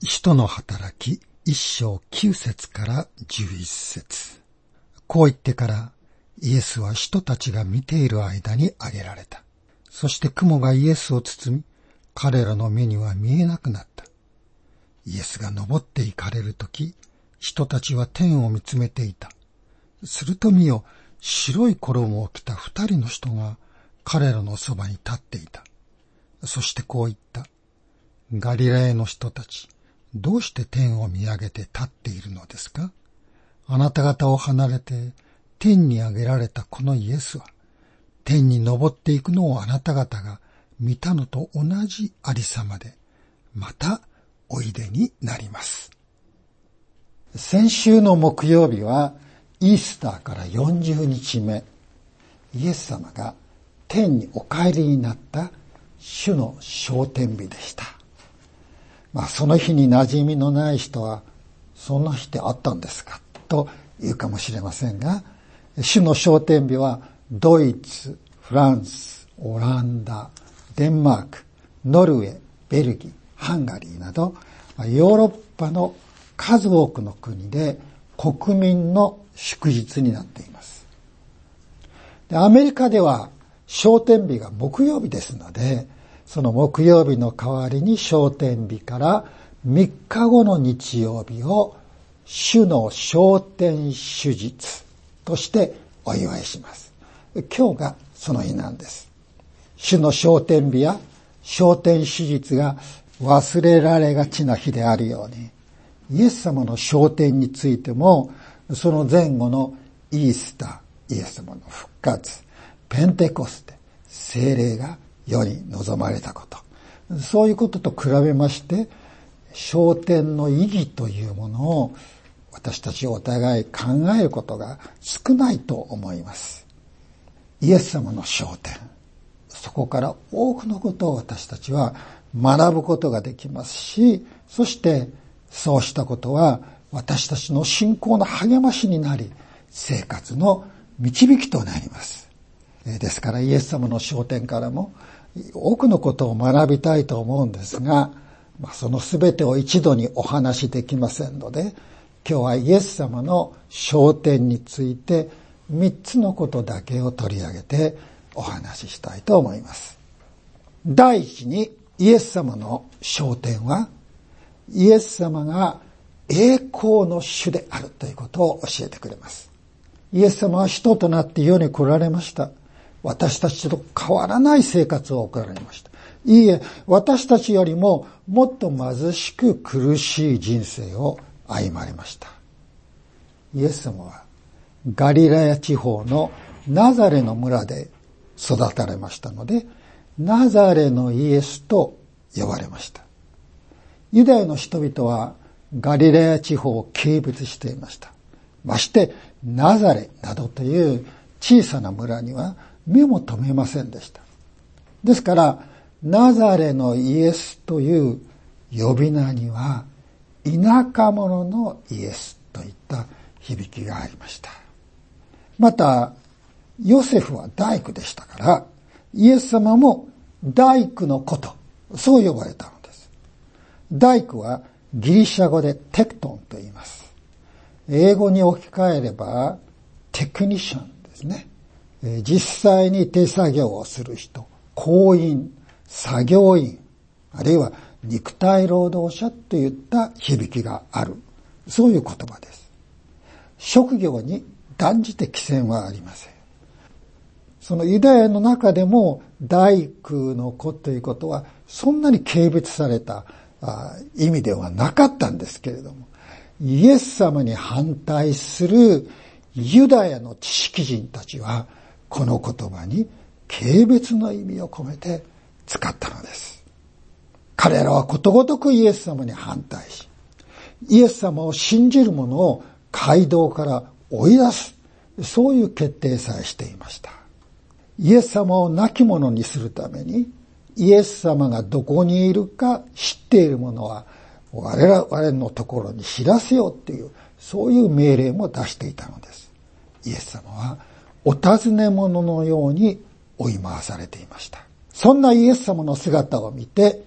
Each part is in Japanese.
使徒の働き一章9節から11節。こう言ってからイエスは使徒たちが見ている間に挙げられた。そして雲がイエスを包み、彼らの目には見えなくなった。イエスが登って行かれるとき、人たちは天を見つめていた。すると見よ、白い衣を着た2人の人が彼らのそばに立っていた。そしてこう言った。ガリラヤの人たち、どうして天を見上げて立っているのですか？あなた方を離れて天に上げられたこのイエスは、天に昇っていくのをあなた方が見たのと同じありさまで、またおいでになります。先週の木曜日はイースターから40日目、イエス様が天にお帰りになった主の昇天日でした。その日に馴染みのない人は、そんな日ってあったんですかと言うかもしれませんが、主の昇天日はドイツ、フランス、オランダ、デンマーク、ノルウェー、ベルギー、ハンガリーなど、ヨーロッパの数多くの国で国民の祝日になっています。で、アメリカでは昇天日が木曜日ですので、その木曜日の代わりに昇天日から3日後の日曜日を主の昇天主日としてお祝いします。今日がその日なんです。主の昇天日や昇天主日が忘れられがちな日であるように、イエス様の昇天についても、その前後のイースター、イエス様の復活、ペンテコステ、聖霊が世に望まれたこと、そういうことと比べまして、昇天の意義というものを私たちお互い考えることが少ないと思います。イエス様の昇天、そこから多くのことを私たちは学ぶことができますし、そしてそうしたことは私たちの信仰の励ましになり、生活の導きとなります。ですからイエス様の昇天からも多くのことを学びたいと思うんですが、そのすべてを一度にお話しできませんので、今日はイエス様の昇天について3つのことだけを取り上げてお話ししたいと思います。第一に、イエス様の昇天は、イエス様が栄光の主であるということを教えてくれます。イエス様は人となって世に来られました。私たちと変わらない生活を送られました。いいえ、私たちよりももっと貧しく苦しい人生を歩まれました。イエス様はガリラヤ地方のナザレの村で育たれましたので、ナザレのイエスと呼ばれました。ユダヤの人々はガリラヤ地方を軽蔑していました。ましてナザレなどという小さな村には目も留めませんでした。ですからナザレのイエスという呼び名には田舎者のイエスといった響きがありました。またヨセフは大工でしたから、イエス様も大工の子とそう呼ばれたのです。大工はギリシャ語でテクトンと言います。英語に置き換えればテクニシャンですね。実際に手作業をする人、工員、作業員、あるいは肉体労働者といった響きがある、そういう言葉です。職業に断じて規制はありません。そのユダヤの中でも大工の子ということはそんなに軽蔑された意味ではなかったんですけれども、イエス様に反対するユダヤの知識人たちはこの言葉に軽蔑の意味を込めて使ったのです。彼らはことごとくイエス様に反対し、イエス様を信じる者を街道から追い出す、そういう決定さえしていました。イエス様を亡き者にするために、イエス様がどこにいるか知っている者は我々のところに知らせようという、そういう命令も出していたのです。イエス様はお尋ね者のように追い回されていました。そんなイエス様の姿を見て、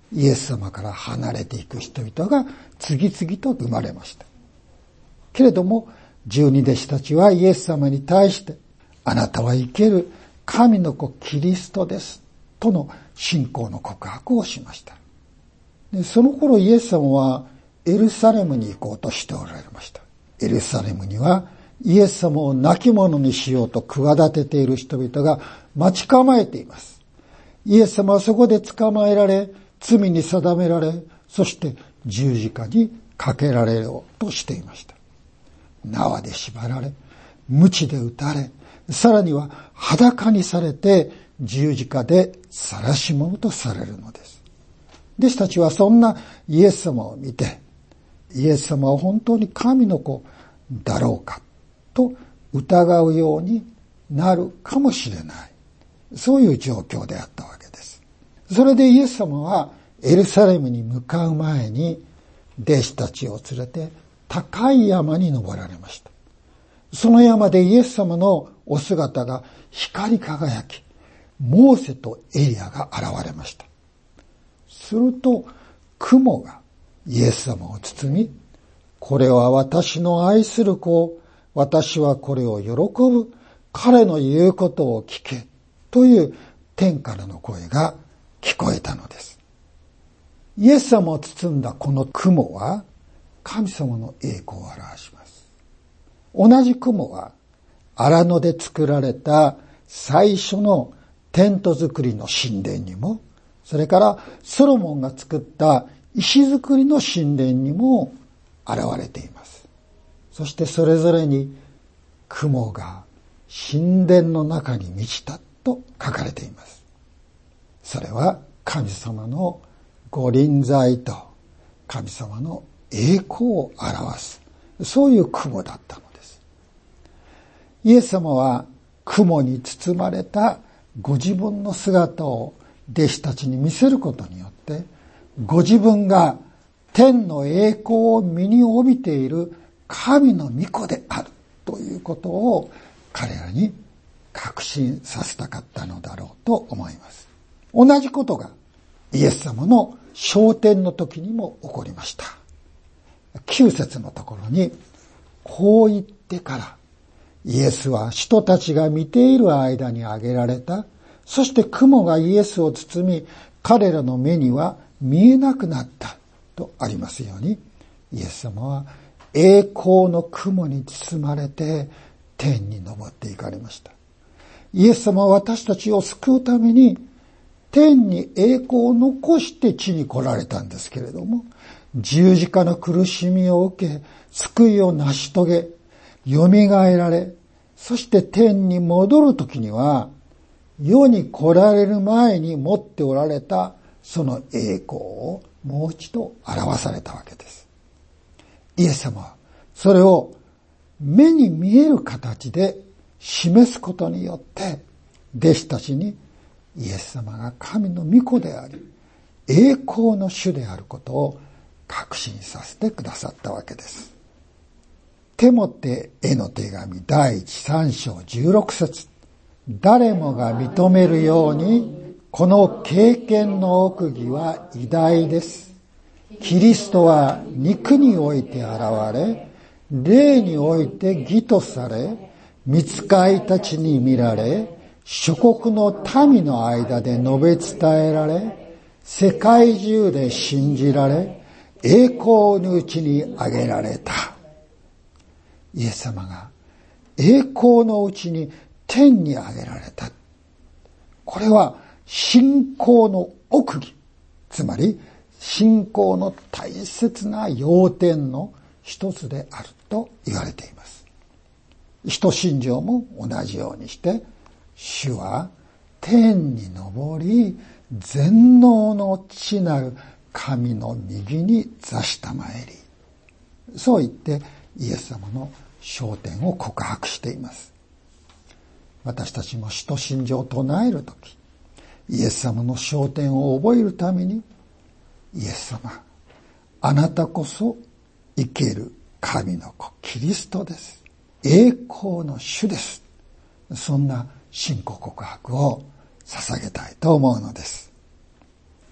イエス様から離れていく人々が次々と生まれました。けれども、十二弟子たちはイエス様に対して、あなたは生ける神の子キリストです、との信仰の告白をしました。で、その頃イエス様はエルサレムに行こうとしておられました。エルサレムにはイエス様を亡き者にしようと企てている人々が待ち構えています。イエス様はそこで捕まえられ、罪に定められ、そして十字架にかけられようとしていました。縄で縛られ、鞭で打たれ、さらには裸にされて十字架で晒し者とされるのです。弟子たちはそんなイエス様を見て、イエス様は本当に神の子だろうかと疑うようになるかもしれない。そういう状況であったわけです。それでイエス様はエルサレムに向かう前に弟子たちを連れて高い山に登られました。その山でイエス様のお姿が光り輝き、モーセとエリアが現れました。すると雲がイエス様を包み、これは私の愛する子、私はこれを喜ぶ、彼の言うことを聞け、という天からの声が聞こえたのです。イエス様を包んだこの雲は神様の栄光を表します。同じ雲は荒野で作られた最初のテント作りの神殿にも、それからソロモンが作った石造りの神殿にも現れています。そしてそれぞれに雲が神殿の中に満ちたと書かれています。それは神様のご臨在と神様の栄光を表す、そういう雲だったのです。イエス様は雲に包まれたご自分の姿を弟子たちに見せることによって、ご自分が天の栄光を身に帯びている神の御子であるということを彼らに確信させたかったのだろうと思います。同じことがイエス様の昇天の時にも起こりました。9節のところに、こう言ってからイエスは人たちが見ている間に上げられた。そして雲がイエスを包み、彼らの目には見えなくなったとありますように、イエス様は栄光の雲に包まれて天に昇っていかれました。イエス様は私たちを救うために天に栄光を残して地に来られたんですけれども、十字架の苦しみを受け、救いを成し遂げ、蘇られ、そして天に戻るときには、世に来られる前に持っておられたその栄光をもう一度表されたわけです。イエス様はそれを目に見える形で示すことによって、弟子たちにイエス様が神の御子であり、栄光の主であることを確信させてくださったわけです。テモテへの手紙第3章16節。誰もが認めるように、この経験の奥義は偉大です。キリストは肉において現れ、霊において義とされ、御使いたちに見られ、諸国の民の間で述べ伝えられ、世界中で信じられ、栄光のうちに挙げられた。イエス様が栄光のうちに天に挙げられた。これは信仰の奥義、つまり信仰の大切な要点の一つであると言われています。使徒信条も同じようにして、主は天に昇り、全能の父なる神の右に座したまえり。そう言ってイエス様の昇天を告白しています。私たちも使徒信条を唱えるとき、イエス様の昇天を覚えるために、イエス様、あなたこそ生ける神の子キリストです。栄光の主です。そんな信仰告白を捧げたいと思うのです。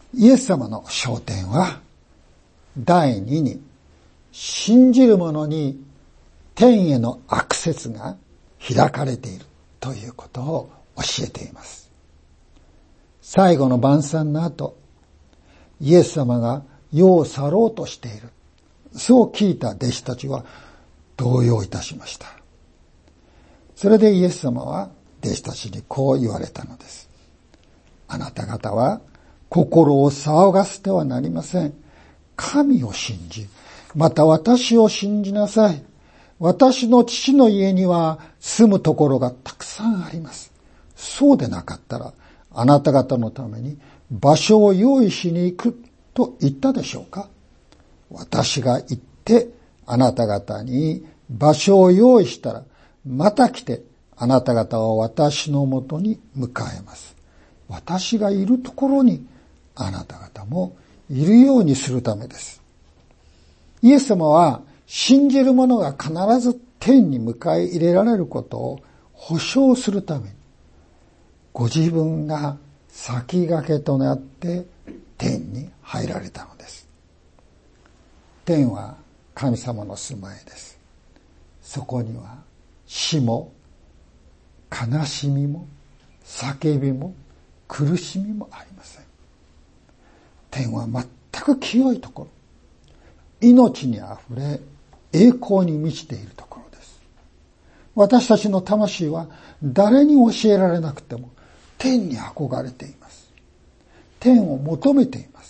イエス様の焦点は、第二に、信じる者に天へのアクセスが開かれているということを教えています。最後の晩餐の後、イエス様が世を去ろうとしている。そう聞いた弟子たちは動揺いたしました。それでイエス様は弟子たちにこう言われたのです。あなた方は心を騒がせてはなりません。神を信じ、また私を信じなさい。私の父の家には住むところがたくさんあります。そうでなかったら、あなた方のために場所を用意しに行くと言ったでしょうか。私が行ってあなた方に場所を用意したら、また来てあなた方は私のもとに迎えます。私がいるところにあなた方もいるようにするためです。イエス様は信じる者が必ず天に迎え入れられることを保証するために、ご自分が先駆けとなって天に入られたのです。天は神様の住まいです。そこには死も悲しみも叫びも苦しみもありません。天は全く清いところ、命にあふれ栄光に満ちているところです。私たちの魂は誰に教えられなくても天に憧れています。天を求めています。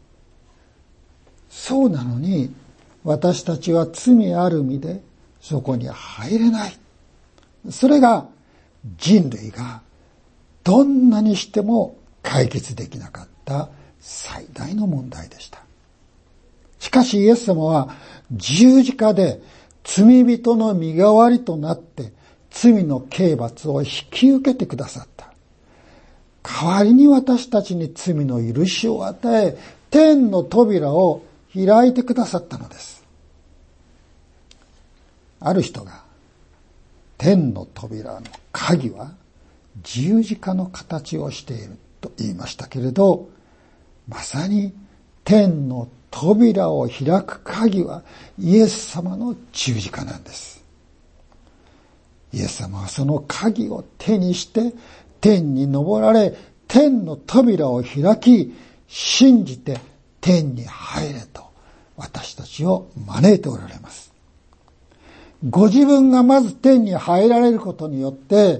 そうなのに私たちは罪ある身でそこに入れない。それが人類がどんなにしても解決できなかった最大の問題でした。しかしイエス様は十字架で罪人の身代わりとなって罪の刑罰を引き受けてくださった。代わりに私たちに罪の許しを与え、天の扉を開いてくださったのです。ある人が天の扉の鍵は十字架の形をしていると言いましたけれど、まさに天の扉を開く鍵はイエス様の十字架なんです。イエス様はその鍵を手にして天に昇られ、天の扉を開き、信じて天に入れと私たちを招いておられます。ご自分がまず天に入られることによって、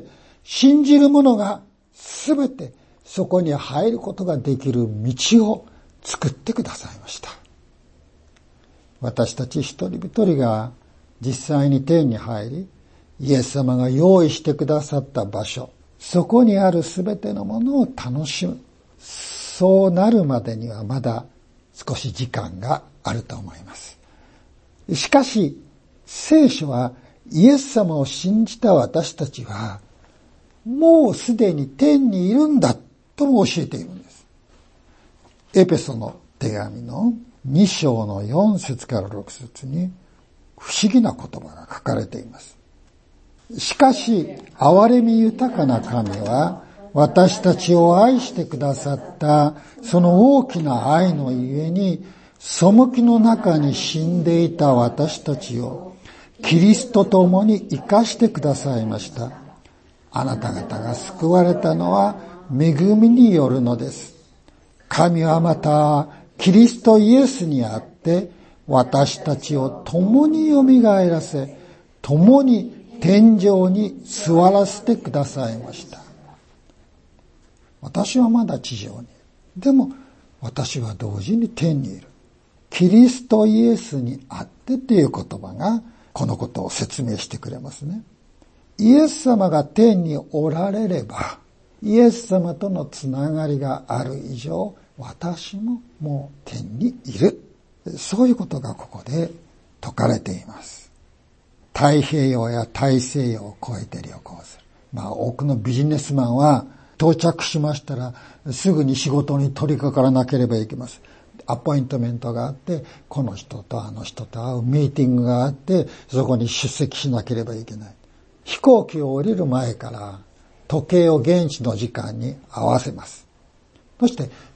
信じる者がすべてそこに入ることができる道を作ってくださいました。私たち一人一人が実際に天に入り、イエス様が用意してくださった場所、そこにあるすべてのものを楽しむ。そうなるまでにはまだ少し時間があると思います。しかし、聖書はイエス様を信じた私たちは、もうすでに天にいるんだとも教えているんです。エペソの手紙の2章の4節から6節に不思議な言葉が書かれています。しかし、憐れみ豊かな神は、私たちを愛してくださったその大きな愛のゆえに、背きの中に死んでいた私たちをキリストと共に生かしてくださいました。あなた方が救われたのは恵みによるのです。神はまたキリストイエスにあって私たちを共によみがえらせ、共に天上に座らせてくださいました。私はまだ地上に。でも私は同時に天にいる。キリストイエスにあってという言葉がこのことを説明してくれますね。イエス様が天におられれば、イエス様とのつながりがある以上、私ももう天にいる。そういうことがここで説かれています。太平洋や大西洋を越えて旅行する。多くのビジネスマンは到着しましたらすぐに仕事に取り掛からなければいけません。アポイントメントがあって、この人とあの人と会うミーティングがあって、そこに出席しなければいけない。飛行機を降りる前から時計を現地の時間に合わせます。そして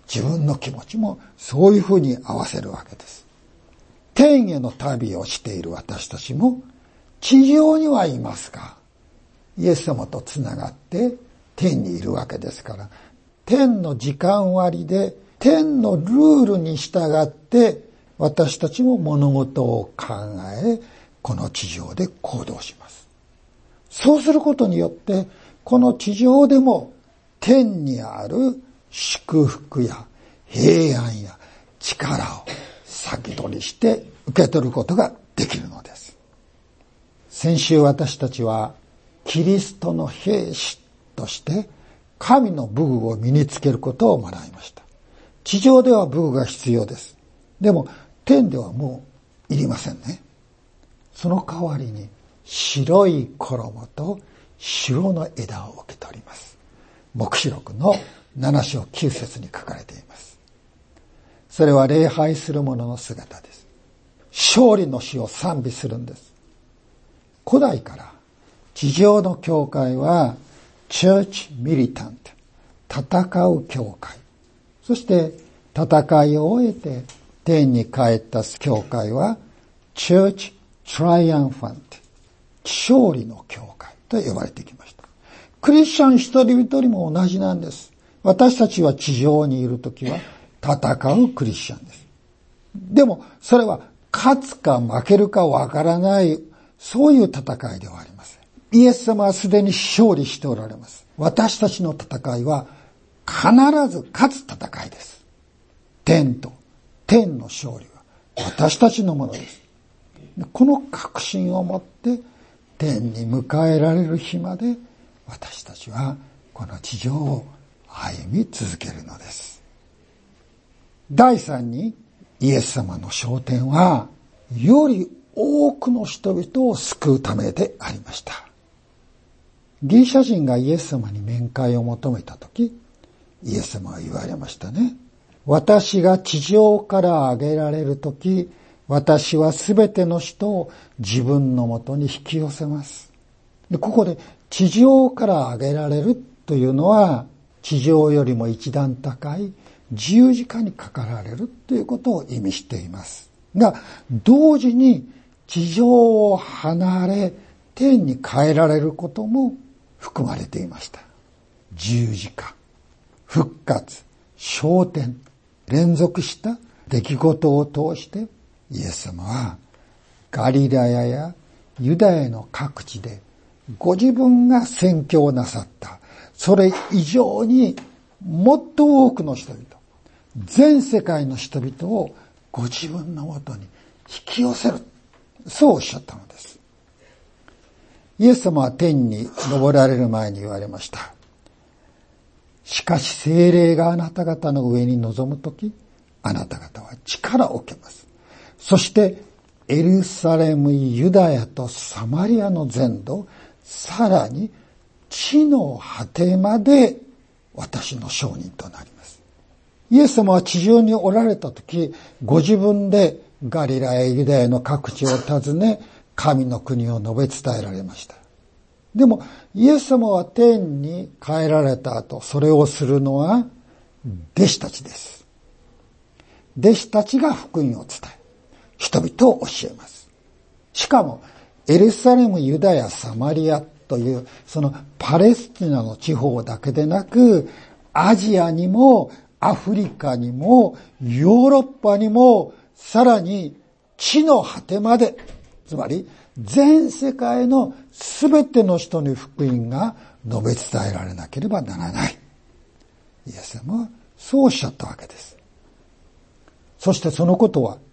自分の気持ちもそういうふうに合わせるわけです。天への旅をしている私たちも地上にはいますが、イエス様とつながって天にいるわけですから、天の時間割で天のルールに従って私たちも物事を考え、この地上で行動します。そうすることによってこの地上でも天にある祝福や平安や力を先取りして受け取ることができるのです。先週私たちはキリストの兵士として神の武具を身につけることを学びました。地上では武具が必要です。でも天ではもういりませんね。その代わりに白い衣と白の枝を受け取ります。黙示録の7章9節に書かれています。それは礼拝する者の姿です。勝利の死を賛美するんです。古代から地上の教会はチャーチミリタント、戦う教会。そして戦いを終えて天に帰った教会はチャーチトライアンファント、勝利の教会と呼ばれてきました。クリスチャン一人一人も同じなんです。私たちは地上にいるときは戦うクリスチャンです。でもそれは勝つか負けるかわからないそういう戦いではありません。イエス様はすでに勝利しておられます。私たちの戦いは必ず勝つ戦いです。天と天の勝利は私たちのものです。この確信を持って天に迎えられる日まで私たちはこの地上を歩み続けるのです。第三にイエス様の焦点はより多くの人々を救うためでありました。ギリシャ人がイエス様に面会を求めたとき、イエス様は言われましたね。私が地上から上げられるとき、私はすべての人を自分のもとに引き寄せます。で、ここで地上から上げられるというのは、地上よりも一段高い十字架にかかられるということを意味しています。が、同時に地上を離れ天に帰られることも含まれていました。十字架、復活、昇天、連続した出来事を通してイエス様はガリラヤやユダヤの各地でご自分が宣教なさった、それ以上にもっと多くの人々、全世界の人々をご自分のもとに引き寄せる。そうおっしゃったのです。イエス様は天に昇られる前に言われました。しかし聖霊があなた方の上に臨むとき、あなた方は力を受けます。そしてエルサレム、ユダヤとサマリアの全土、さらに地の果てまで私の証人となります。イエス様は地上におられたとき、ご自分でガリラヤ、ユダヤの各地を訪ね、神の国を述べ伝えられました。でもイエス様は天に帰られた後、それをするのは弟子たちです。弟子たちが福音を伝え、人々を教えます。しかもエルサレム、ユダヤ、サマリアというそのパレスチナの地方だけでなく、アジアにもアフリカにもヨーロッパにも、さらに地の果てまで、つまり全世界のすべての人に福音が述べ伝えられなければならない。イエス様はそうおっしゃったわけです。そしてそのことは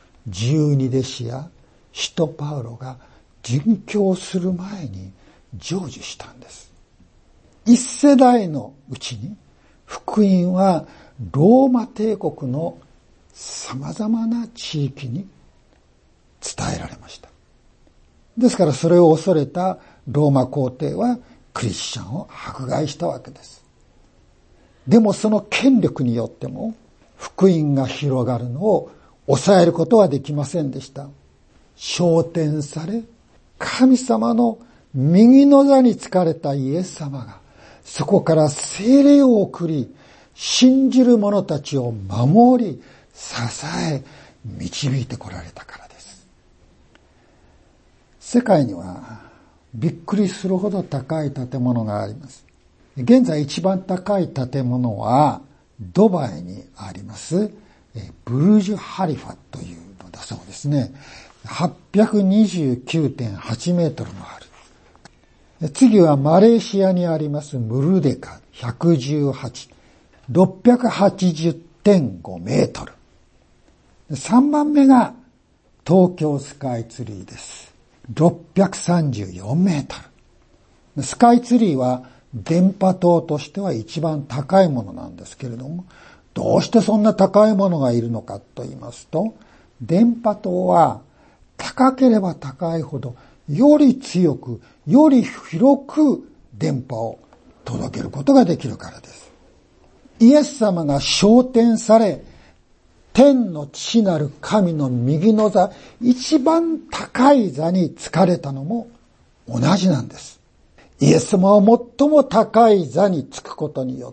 12弟子や使徒パウロが殉教する前に成就したんです。一世代のうちに福音はローマ帝国の様々な地域に伝えられました。ですからそれを恐れたローマ皇帝はクリスチャンを迫害したわけです。でもその権力によっても福音が広がるのを抑えることはできませんでした。昇天され、神様の右の座に就かれたイエス様がそこから聖霊を送り、 信じる者たちを守り、支え、導いてこられたからです。世界にはびっくりするほど高い建物があります。現在一番高い建物はドバイにありますブルジュ・ハリファというのだそうですね。829.8 メートルもある。次はマレーシアにありますムルデカ118、680.5 メートル。3番目が東京スカイツリーです。634メートル。スカイツリーは電波塔としては一番高いものなんですけれども、どうしてそんな高いものがいるのかと言いますと、電波塔は高ければ高いほどより強く、より広く電波を届けることができるからです。イエス様が昇天され、天の父なる神の右の座、一番高い座に就かれたのも同じなんです。イエス様は最も高い座に就くことによって、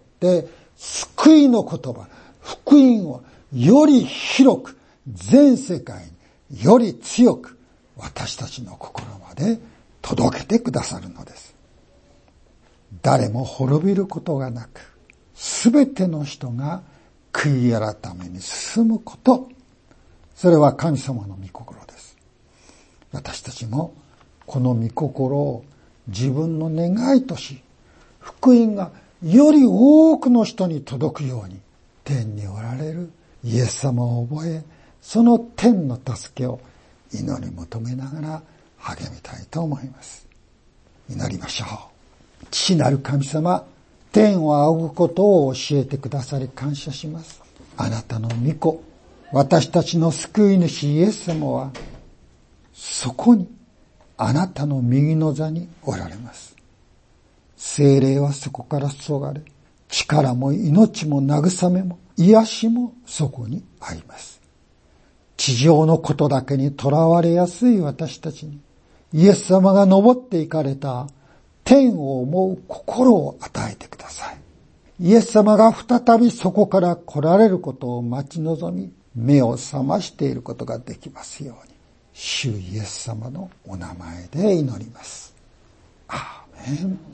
救いの言葉、福音をより広く、全世界により強く、私たちの心まで届けてくださるのです。誰も滅びることがなく、すべての人が悔い改めに進むこと、それは神様の御心です。私たちもこの御心を自分の願いとし、福音がより多くの人に届くように、天におられるイエス様を覚え、その天の助けを祈り求めながら励みたいと思います。祈りましょう。父なる神様、天を仰ぐことを教えてくださり感謝します。あなたの御子、私たちの救い主イエス様は、そこにあなたの右の座におられます。聖霊はそこから注がれ、力も命も慰めも癒しもそこにあります。地上のことだけにとらわれやすい私たちに、イエス様が登っていかれた天を思う心を与えてください。イエス様が再びそこから来られることを待ち望み、目を覚ましていることができますように、主イエス様のお名前で祈ります。アーメン。